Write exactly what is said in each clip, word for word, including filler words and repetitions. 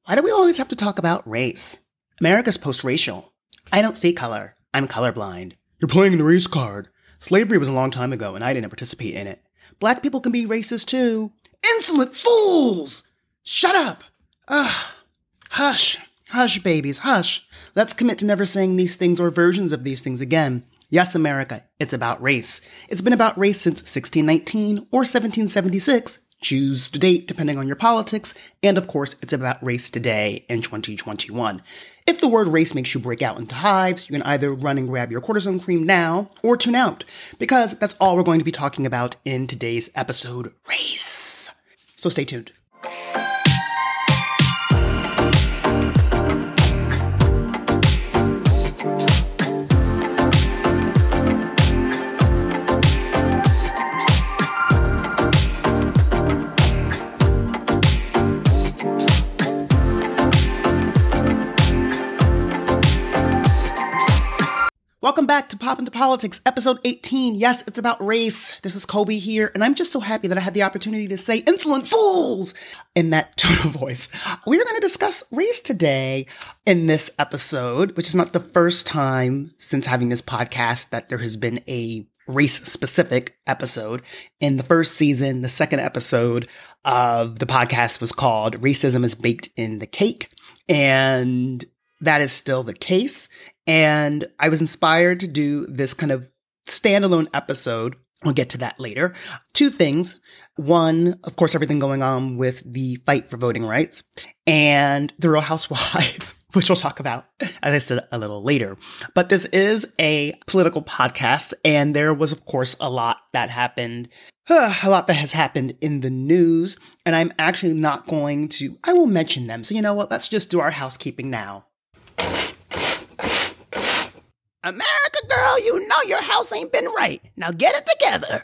Why do we always have to talk about race? America's post-racial. I don't see color. I'm colorblind. You're playing the race card. Slavery was a long time ago, and I didn't participate in it. Black people can be racist, too. Insolent fools! Shut up! Ugh. Hush. Hush, babies, hush. Let's commit to never saying these things or versions of these things again. Yes, America, it's about race. It's been about race since sixteen nineteen or seventeen seventy-six. Choose the date depending on your politics. And of course, it's about race today in twenty twenty-one. If the word race makes you break out into hives, you can either run and grab your cortisone cream now or tune out, because that's all we're going to be talking about in today's episode, race. So stay tuned. Welcome back to Pop Into Politics, episode eighteen. Yes, it's about race. This is Colby here, and I'm just so happy that I had the opportunity to say insolent fools in that tone of voice. We're going to discuss race today in this episode, which is not the first time since having this podcast that there has been a race-specific episode. In the first season, the second episode of the podcast was called Racism is Baked in the Cake, and that is still the case. And I was inspired to do this kind of standalone episode. We'll get to that later. Two things. One, of course, everything going on with the fight for voting rights, and the Real Housewives, which we'll talk about, as I said, a little later. But this is a political podcast, and there was, of course, a lot that happened, uh, a lot that has happened in the news, and I'm actually not going to, I will mention them. So you know what? Let's just do our housekeeping now. America, girl, you know your house ain't been right. Now get it together.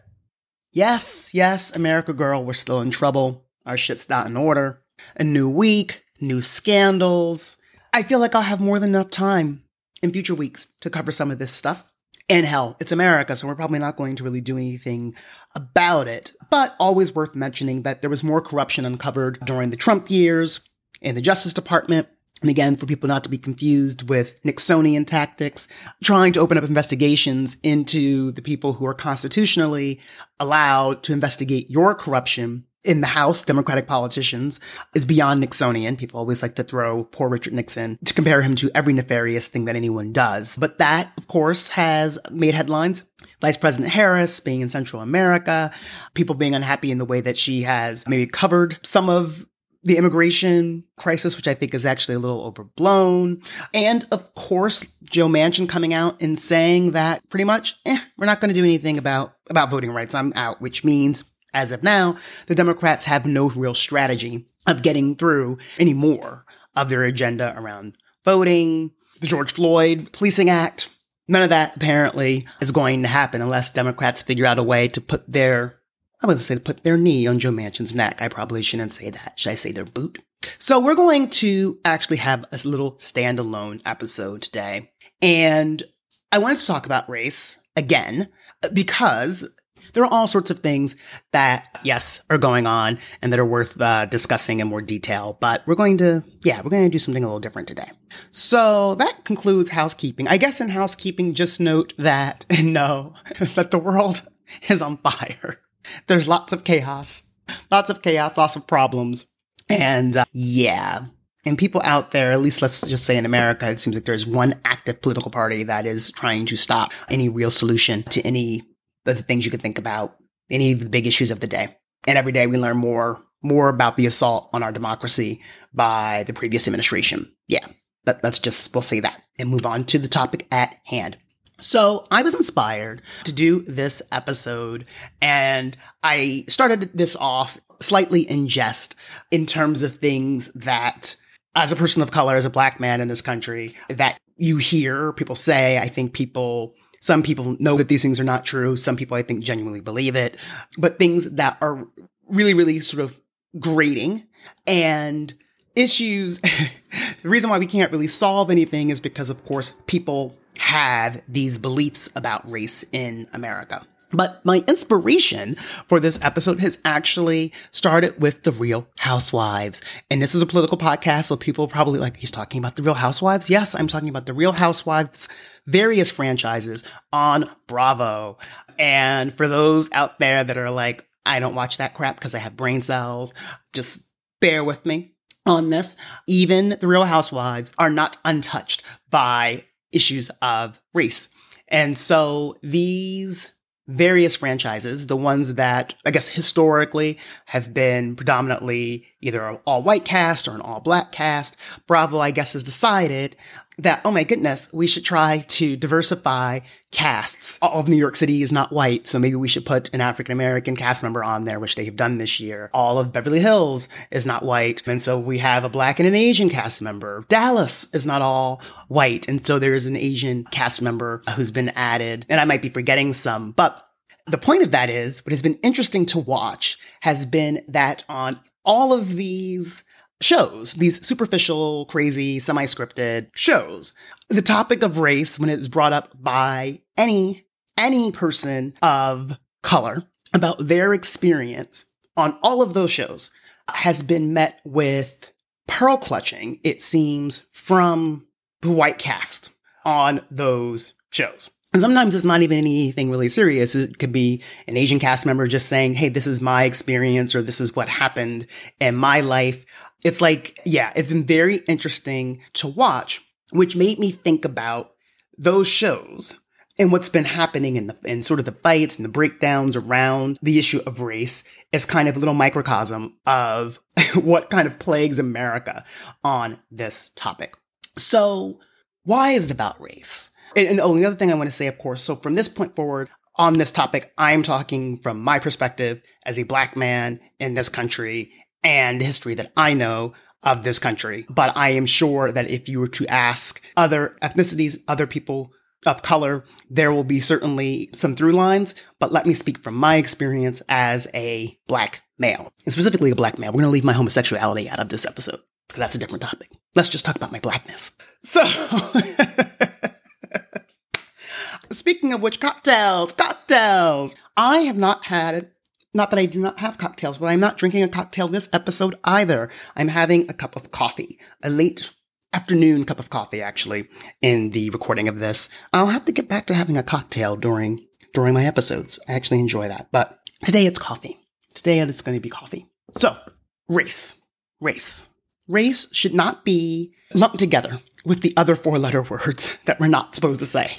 Yes, yes, America, girl, we're still in trouble. Our shit's not in order. A new week, new scandals. I feel like I'll have more than enough time in future weeks to cover some of this stuff. And hell, it's America, so we're probably not going to really do anything about it. But always worth mentioning that there was more corruption uncovered during the Trump years in the Justice Department. And again, for people not to be confused with Nixonian tactics, trying to open up investigations into the people who are constitutionally allowed to investigate your corruption in the House, Democratic politicians, is beyond Nixonian. People always like to throw poor Richard Nixon to compare him to every nefarious thing that anyone does. But that, of course, has made headlines. Vice President Harris being in Central America, people being unhappy in the way that she has maybe covered some of the immigration crisis, which I think is actually a little overblown. And of course, Joe Manchin coming out and saying that pretty much, eh, we're not going to do anything about, about voting rights. I'm out, which means, as of now, the Democrats have no real strategy of getting through any more of their agenda around voting, the George Floyd Policing Act. None of that apparently is going to happen unless Democrats figure out a way to put their I was going to say to put their knee on Joe Manchin's neck. I probably shouldn't say that. Should I say their boot? So we're going to actually have a little standalone episode today. And I wanted to talk about race again, because there are all sorts of things that, yes, are going on and that are worth uh, discussing in more detail. But we're going to, yeah, we're going to do something a little different today. So that concludes housekeeping. I guess in housekeeping, just note that, no, that the world is on fire. There's lots of chaos, lots of chaos, lots of problems. And uh, yeah, and people out there, at least let's just say in America, it seems like there's one active political party that is trying to stop any real solution to any of the things you could think about, any of the big issues of the day. And every day we learn more, more about the assault on our democracy by the previous administration. Yeah, but let's just, we'll say that and move on to the topic at hand. So I was inspired to do this episode, and I started this off slightly in jest in terms of things that, as a person of color, as a black man in this country, that you hear people say. I think people, some people know that these things are not true. Some people, I think, genuinely believe it, but things that are really, really sort of grating and issues. The reason why we can't really solve anything is because, of course, people have these beliefs about race in America. But my inspiration for this episode has actually started with The Real Housewives. And this is a political podcast, so people are probably like, he's talking about The Real Housewives? Yes, I'm talking about The Real Housewives, various franchises on Bravo. And for those out there that are like, I don't watch that crap because I have brain cells, just bear with me on this. Even The Real Housewives are not untouched by issues of race. And so these various franchises, the ones that I guess historically have been predominantly either an all-white cast or an all-black cast, Bravo, I guess, has decided that, oh my goodness, we should try to diversify casts. All of New York City is not white, so maybe we should put an African-American cast member on there, which they have done this year. All of Beverly Hills is not white, and so we have a black and an Asian cast member. Dallas is not all white, and so there's an Asian cast member who's been added, and I might be forgetting some, but the point of that is, what has been interesting to watch has been that on all of these shows, these superficial, crazy, semi-scripted shows, the topic of race, when it's brought up by any, any person of color about their experience on all of those shows, has been met with pearl clutching, it seems, from the white cast on those shows. And sometimes it's not even anything really serious. It could be an Asian cast member just saying, hey, this is my experience, or this is what happened in my life. It's like, yeah, it's been very interesting to watch, which made me think about those shows and what's been happening in the in sort of the fights and the breakdowns around the issue of race as kind of a little microcosm of what kind of plagues America on this topic. So why is it about race? And, and oh, the other thing I want to say, of course, so from this point forward on this topic, I'm talking from my perspective as a black man in this country and the history that I know of this country. But I am sure that if you were to ask other ethnicities, other people of color, there will be certainly some through lines. But let me speak from my experience as a black male, and specifically a black male. We're going to leave my homosexuality out of this episode because that's a different topic. Let's just talk about my blackness. So, speaking of which, cocktails, cocktails. I have not had, not that I do not have cocktails, but I'm not drinking a cocktail this episode either. I'm having a cup of coffee, a late afternoon cup of coffee, actually, in the recording of this. I'll have to get back to having a cocktail during, during my episodes. I actually enjoy that. But today it's coffee. Today it's going to be coffee. So, race, race. Race should not be lumped together with the other four-letter words that we're not supposed to say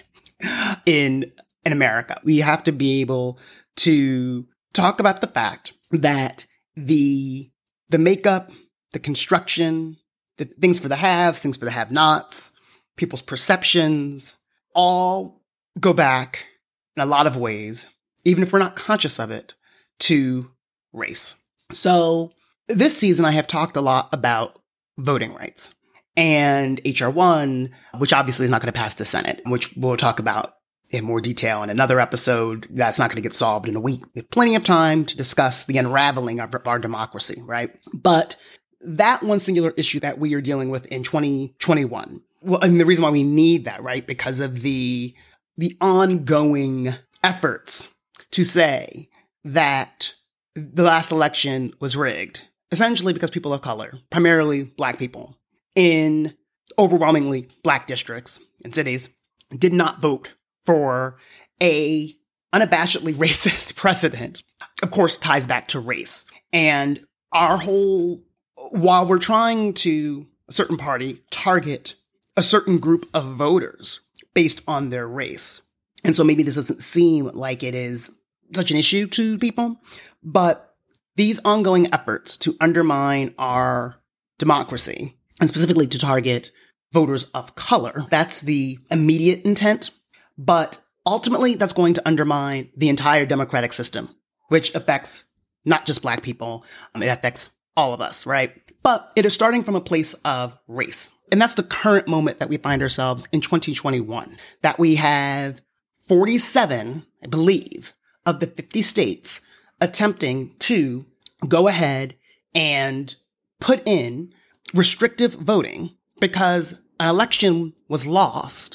in, in America. We have to be able to talk about the fact that the, the makeup, the construction, the things for the haves, things for the have-nots, people's perceptions, all go back in a lot of ways, even if we're not conscious of it, to race. So this season, I have talked a lot about voting rights and H R one, which obviously is not going to pass the Senate, which we'll talk about in more detail in another episode. That's not going to get solved in a week. We have plenty of time to discuss the unraveling of our democracy, right? But that one singular issue that we are dealing with in twenty twenty-one, well, and the reason why we need that, right? Because of the, the ongoing efforts to say that the last election was rigged, essentially because people of color, primarily black people, in overwhelmingly black districts and cities, did not vote for a unabashedly racist president, of course, ties back to race. And our whole, while we're trying to, a certain party, target a certain group of voters based on their race. And so maybe this doesn't seem like it is such an issue to people, but these ongoing efforts to undermine our democracy, and specifically to target voters of color, that's the immediate intent. But ultimately, that's going to undermine the entire democratic system, which affects not just black people. Um, it affects all of us, right? But it is starting from a place of race. And that's the current moment that we find ourselves in twenty twenty-one, that we have forty-seven, I believe, of the fifty states attempting to go ahead and put in restrictive voting because an election was lost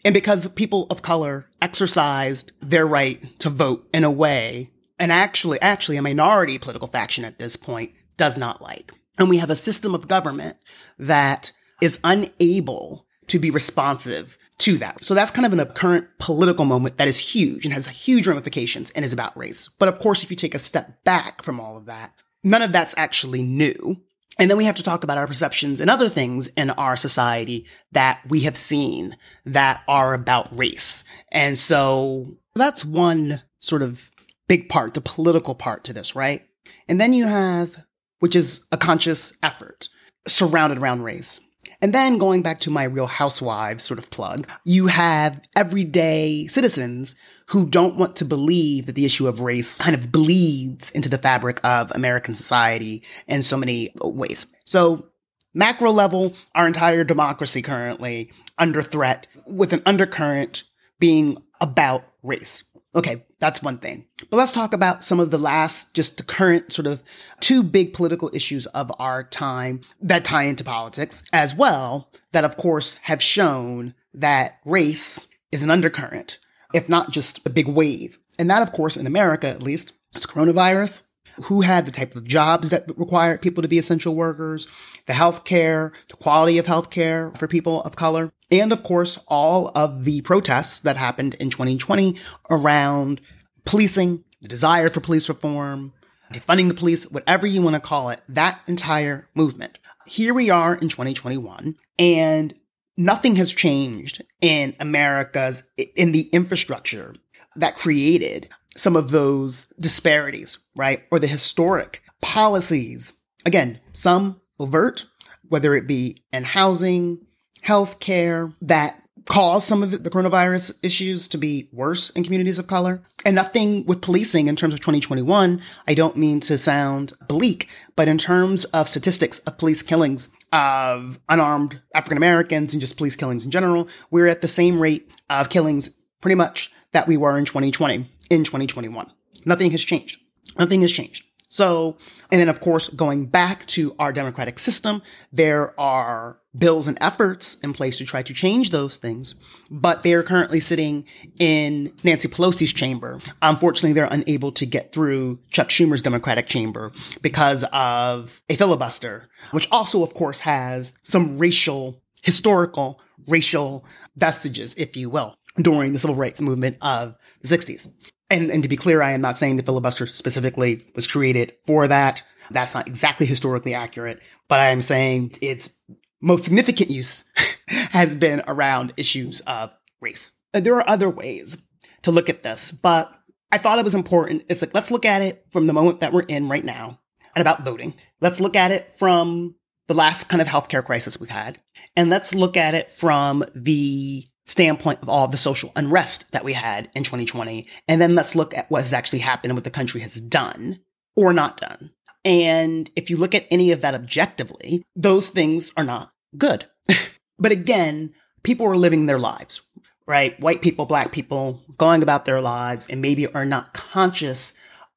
And because people of color exercised their right to vote in a way, and actually, actually a minority political faction at this point does not like. And we have a system of government that is unable to be responsive to that. So that's kind of in a current political moment that is huge and has huge ramifications and is about race. But of course, if you take a step back from all of that, none of that's actually new. And then we have to talk about our perceptions and other things in our society that we have seen that are about race. And so that's one sort of big part, the political part to this, right? And then you have, which is a conscious effort surrounded around race. And then going back to my Real Housewives sort of plug, you have everyday citizens who don't want to believe that the issue of race kind of bleeds into the fabric of American society in so many ways. So macro level, our entire democracy currently under threat with an undercurrent being about race. Okay, that's one thing. But let's talk about some of the last, just the current sort of two big political issues of our time that tie into politics as well, that of course have shown that race is an undercurrent, if not just a big wave. And that, of course, in America at least, is coronavirus. Who had the type of jobs that required people to be essential workers, the healthcare, the quality of healthcare for people of color, and of course, all of the protests that happened in twenty twenty around policing, the desire for police reform, defunding the police, whatever you want to call it, that entire movement. Here we are in twenty twenty-one, and nothing has changed in America's, in the infrastructure that created some of those disparities, right? Or the historic policies, again, some overt, whether it be in housing, healthcare, that cause some of the coronavirus issues to be worse in communities of color. And nothing with policing in terms of twenty twenty-one. I don't mean to sound bleak, but in terms of statistics of police killings of unarmed African Americans and just police killings in general, we're at the same rate of killings pretty much that we were in twenty twenty, in twenty twenty-one. Nothing has changed. Nothing has changed. So, and then of course, going back to our democratic system, there are bills and efforts in place to try to change those things, but they are currently sitting in Nancy Pelosi's chamber. Unfortunately, they're unable to get through Chuck Schumer's Democratic chamber because of a filibuster, which also, of course, has some racial, historical, racial vestiges, if you will, during the civil rights movement of the sixties. And, and to be clear, I am not saying the filibuster specifically was created for that. That's not exactly historically accurate, but I am saying its most significant use has been around issues of race. There are other ways to look at this, but I thought it was important. It's like, let's look at it from the moment that we're in right now and about voting. Let's look at it from the last kind of healthcare crisis we've had. And let's look at it from the standpoint of all the social unrest that we had in twenty twenty. And then let's look at what has actually happened and what the country has done or not done. And if you look at any of that objectively, those things are not good. But again, people are living their lives, right? White people, black people going about their lives and maybe are not conscious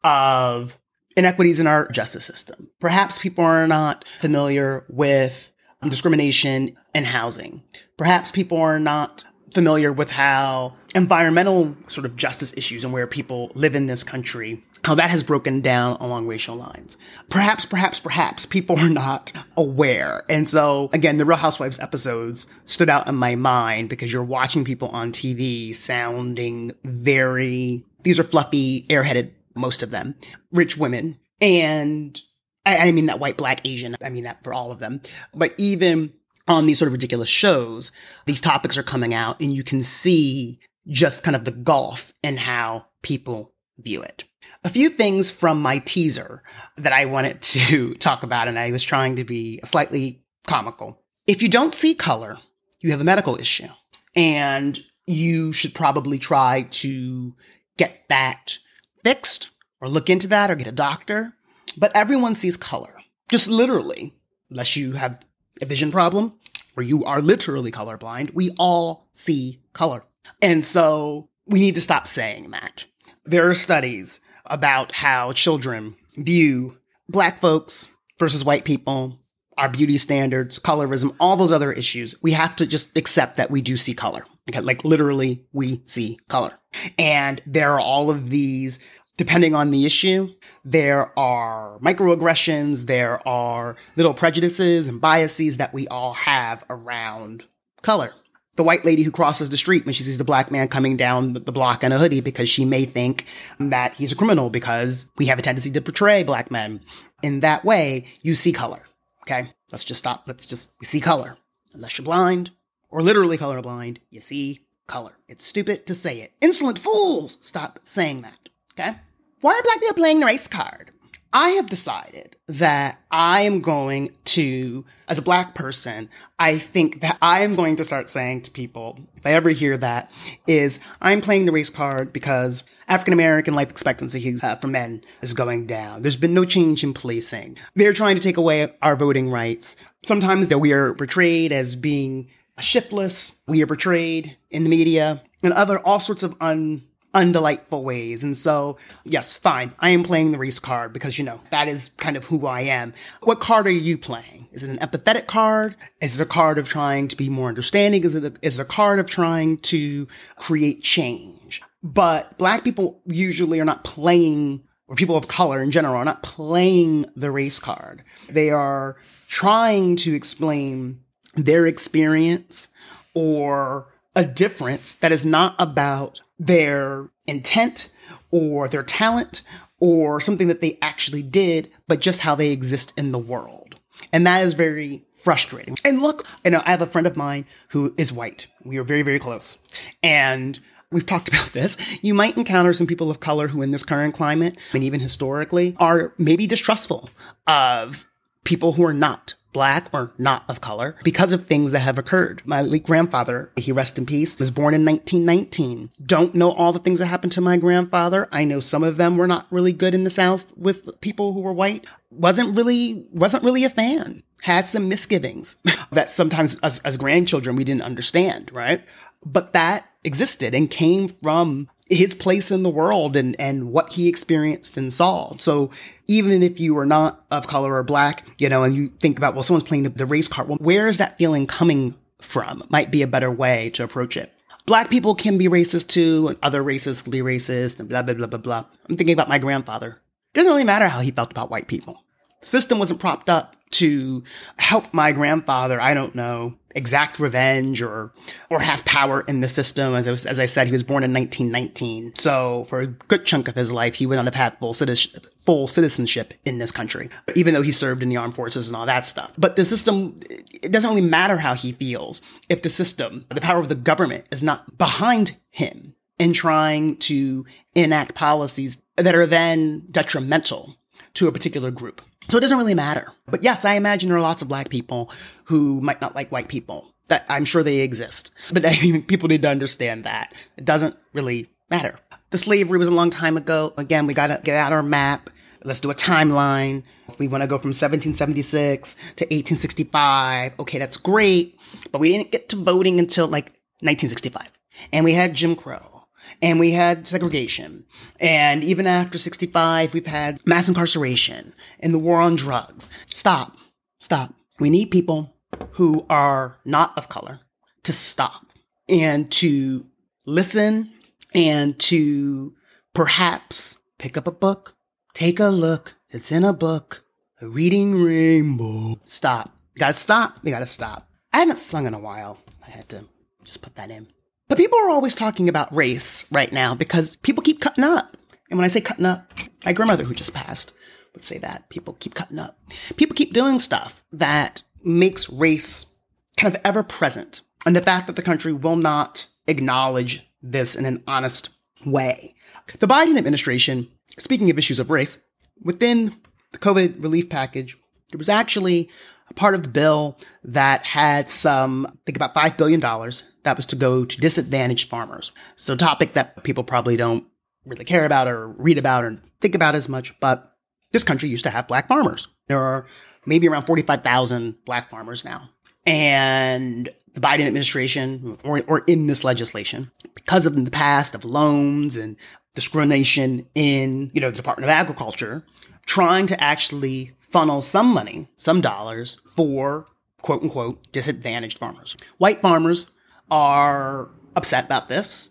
of inequities in our justice system. Perhaps people are not familiar with discrimination in housing. Perhaps people are not familiar with how environmental sort of justice issues and where people live in this country, how that has broken down along racial lines. Perhaps, perhaps, perhaps people are not aware. And so, again, the Real Housewives episodes stood out in my mind because you're watching people on T V sounding very, these are fluffy, airheaded, most of them, rich women. And I, I mean that white, black, Asian, I mean that for all of them. But even on these sort of ridiculous shows, these topics are coming out and you can see just kind of the gulf in how people view it. A few things from my teaser that I wanted to talk about, and I was trying to be slightly comical. If you don't see color, you have a medical issue, and you should probably try to get that fixed or look into that or get a doctor. But everyone sees color, just literally, unless you have a vision problem or you are literally colorblind. We all see color. And so we need to stop saying that. There are studies about how children view black folks versus white people our beauty standards, colorism, all those other issues, we have to just accept that we do see color. Okay, like literally, we see color. And there are all of these, depending on the issue, there are microaggressions, there are little prejudices and biases that we all have around color. The white lady who crosses the street when she sees the black man coming down the block in a hoodie because she may think that he's a criminal because we have a tendency to portray black men in that way. You see color. Okay, let's just stop. Let's just we see color. Unless you're blind or literally colorblind, you see color. It's stupid to say it. Insolent fools! Stop saying that. Okay? Why are black people playing the race card? I have decided that I am going to, as a black person, I think that I am going to start saying to people, if I ever hear that, is I'm playing the race card because African-American life expectancy uh, for men is going down. There's been no change in policing. They're trying to take away our voting rights. Sometimes that we are portrayed as being shiftless. We are portrayed in the media and other, all sorts of un... undelightful ways. And so, yes, fine. I am playing the race card because, you know, that is kind of who I am. What card are you playing? Is it an empathetic card? Is it a card of trying to be more understanding? Is it a, is it a card of trying to create change? But black people usually are not playing, or people of color in general are not playing the race card. They are trying to explain their experience or a difference that is not about their intent or their talent or something that they actually did, but just how they exist in the world. And that is very frustrating. And look, you know, I have a friend of mine who is white. We are very, very close. And we've talked about this. You might encounter some people of color who in this current climate, and even historically, are maybe distrustful of people who are not black or not of color because of things that have occurred. My late grandfather, he rest in peace, was born in nineteen nineteen. Don't know all the things that happened to my grandfather. I know some of them were not really good in the South with people who were white. Wasn't really, wasn't really a fan. Had some misgivings that sometimes as, as grandchildren we didn't understand, right? But that existed and came from his place in the world and, and what he experienced and saw. So even if you are not of color or black, you know, and you think about, well, someone's playing the, the race card, well, where is that feeling coming from? Might be a better way to approach it. Black people can be racist too, and other races can be racist, and blah, blah, blah, blah, blah. I'm thinking about my grandfather. It doesn't really matter how he felt about white people. The system wasn't propped up to help my grandfather, I don't know, exact revenge or or have power in the system. As I, was, as I said, he was born in nineteen nineteen. So for a good chunk of his life, he would not have had full, citizen, full citizenship in this country, even though he served in the armed forces and all that stuff. But the system, it doesn't really matter how he feels if the system, the power of the government is not behind him in trying to enact policies that are then detrimental to a particular group. So it doesn't really matter. But yes, I imagine there are lots of black people who might not like white people. That I'm sure they exist. But I mean, people need to understand that. It doesn't really matter. The slavery was a long time ago. Again, we got to get out our map. Let's do a timeline. If we want to go from seventeen seventy-six to eighteen sixty-five, okay, that's great. But we didn't get to voting until like nineteen sixty-five. And we had Jim Crow. And we had segregation. And even after sixty-five, we've had mass incarceration and the war on drugs. Stop. Stop. We need people who are not of color to stop and to listen and to perhaps pick up a book, take a look. It's in a book, a reading rainbow. Stop. You gotta stop. You gotta stop. I haven't sung in a while. I had to just put that in. But people are always talking about race right now because people keep cutting up. And when I say cutting up, my grandmother who just passed would say that. People keep cutting up. People keep doing stuff that makes race kind of ever present. And the fact that the country will not acknowledge this in an honest way. The Biden administration, speaking of issues of race, within the COVID relief package, there was actually a part of the bill that had some, I think about five billion dollars. That was to go to disadvantaged farmers. So a topic that people probably don't really care about or read about or think about as much, but this country used to have black farmers. There are maybe around forty-five thousand black farmers now. And the Biden administration, or, or in this legislation, because of in the past of loans and discrimination in, you know, the Department of Agriculture, trying to actually funnel some money, some dollars for quote unquote disadvantaged farmers. White farmers are upset about this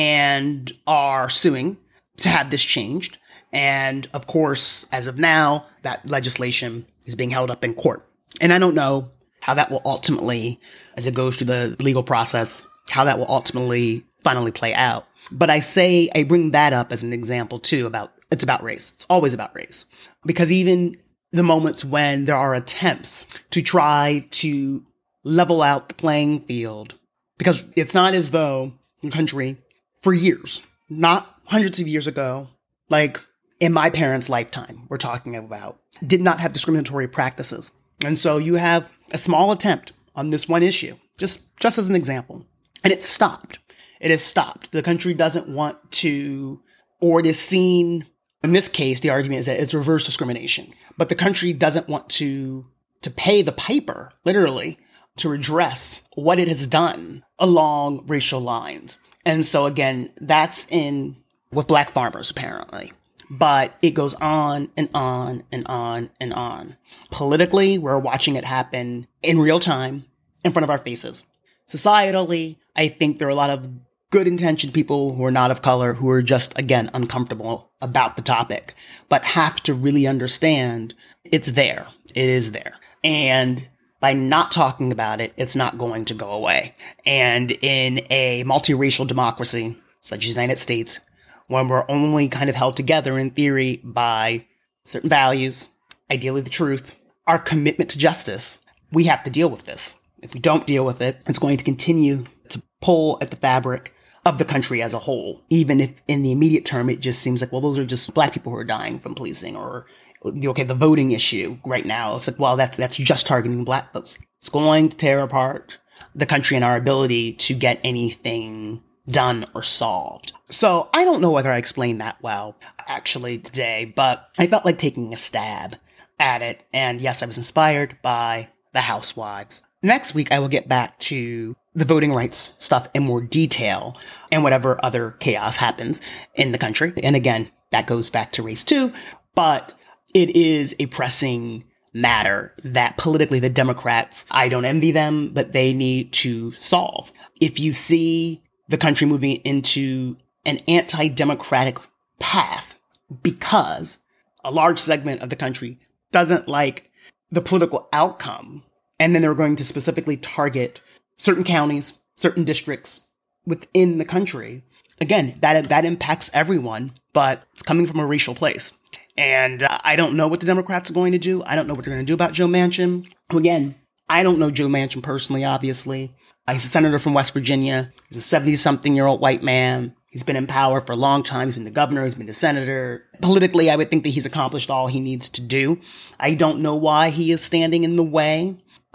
and are suing to have this changed. And of course, as of now, that legislation is being held up in court. And I don't know how that will ultimately, as it goes through the legal process, how that will ultimately finally play out. But I say, I bring that up as an example too about, it's about race. It's always about race. Because even the moments when there are attempts to try to level out the playing field, because it's not as though the country for years, not hundreds of years ago, like in my parents' lifetime, we're talking about, did not have discriminatory practices. And so you have a small attempt on this one issue, just, just as an example, and it's stopped. It is stopped. The country doesn't want to, or it is seen, in this case, the argument is that it's reverse discrimination, but the country doesn't want to, to pay the piper, literally, to redress what it has done along racial lines. And so again, that's in with black farmers, apparently. But it goes on and on and on and on. Politically, we're watching it happen in real time in front of our faces. Societally, I think there are a lot of good-intentioned people who are not of color who are just, again, uncomfortable about the topic, but have to really understand it's there. It is there. And by not talking about it, it's not going to go away. And in a multiracial democracy, such as the United States, when we're only kind of held together in theory by certain values, ideally the truth, our commitment to justice, we have to deal with this. If we don't deal with it, it's going to continue to pull at the fabric of the country as a whole, even if in the immediate term it just seems like, well, those are just black people who are dying from policing, or, okay, the voting issue right now, it's like, well, that's that's just targeting black folks. It's going to tear apart the country and our ability to get anything done or solved. So I don't know whether I explained that well, actually, today, but I felt like taking a stab at it. And yes, I was inspired by The Housewives. Next week, I will get back to the voting rights stuff in more detail and whatever other chaos happens in the country. And again, that goes back to race too, but it is a pressing matter that politically the Democrats, I don't envy them, but they need to solve. If you see the country moving into an anti-democratic path because a large segment of the country doesn't like the political outcome, and then they're going to specifically target certain counties, certain districts within the country. Again, that that impacts everyone, but it's coming from a racial place. And uh, I don't know what the Democrats are going to do. I don't know what they're going to do about Joe Manchin. Again, I don't know Joe Manchin personally, obviously. He's a senator from West Virginia. He's a seventy-something-year-old white man. He's been in power for a long time. He's been the governor. He's been the senator. Politically, I would think that he's accomplished all he needs to do. I don't know why he is standing in the way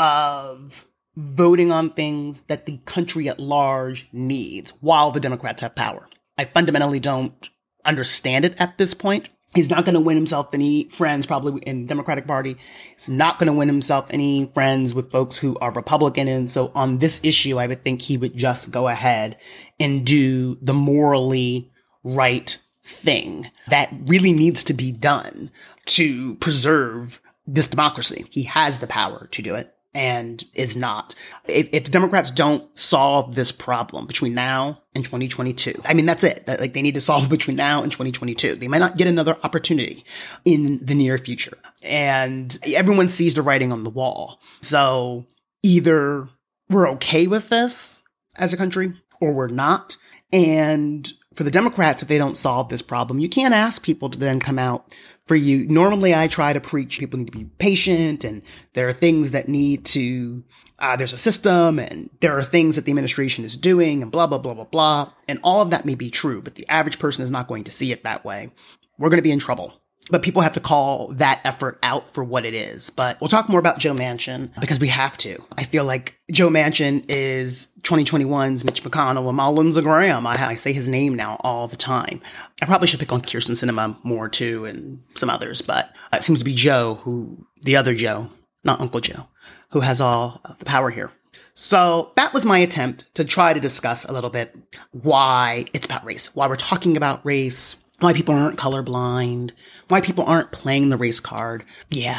of voting on things that the country at large needs while the Democrats have power. I fundamentally don't understand it at this point. He's not going to win himself any friends probably in the Democratic Party. He's not going to win himself any friends with folks who are Republican. And so on this issue, I would think he would just go ahead and do the morally right thing that really needs to be done to preserve this democracy. He has the power to do it and is not. If, if the Democrats don't solve this problem between now and twenty twenty-two, I mean, that's it. That, like, they need to solve it between now and twenty twenty-two. They might not get another opportunity in the near future. And everyone sees the writing on the wall. So either we're okay with this as a country or we're not. And for the Democrats, if they don't solve this problem, you can't ask people to then come out for you. Normally, I try to preach people need to be patient, and there are things that need to, uh, there's a system, and there are things that the administration is doing, and blah, blah, blah, blah, blah. And all of that may be true, but the average person is not going to see it that way. We're going to be in trouble. But people have to call that effort out for what it is. But we'll talk more about Joe Manchin because we have to. I feel like Joe Manchin is twenty twenty-one's Mitch McConnell and Lindsey Graham. I, I say his name now all the time. I probably should pick on Kyrsten Sinema more too and some others, but it seems to be Joe, who the other Joe, not Uncle Joe, who has all the power here. So that was my attempt to try to discuss a little bit why it's about race, why we're talking about race, why people aren't colorblind, why people aren't playing the race card. Yeah,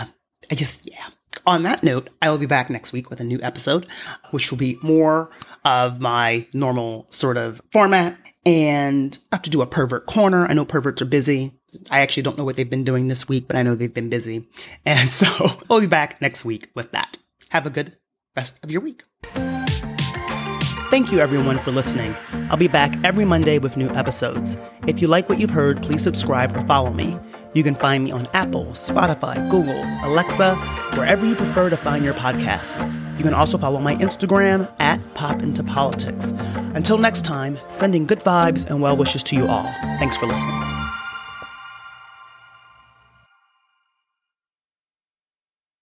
I just, yeah. On that note, I will be back next week with a new episode, which will be more of my normal sort of format. And I have to do a pervert corner. I know perverts are busy. I actually don't know what they've been doing this week, but I know they've been busy. And so I'll be back next week with that. Have a good rest of your week. Thank you, everyone, for listening. I'll be back every Monday with new episodes. If you like what you've heard, please subscribe or follow me. You can find me on Apple, Spotify, Google, Alexa, wherever you prefer to find your podcasts. You can also follow my Instagram at Pop Into Politics. Until next time, sending good vibes and well wishes to you all. Thanks for listening.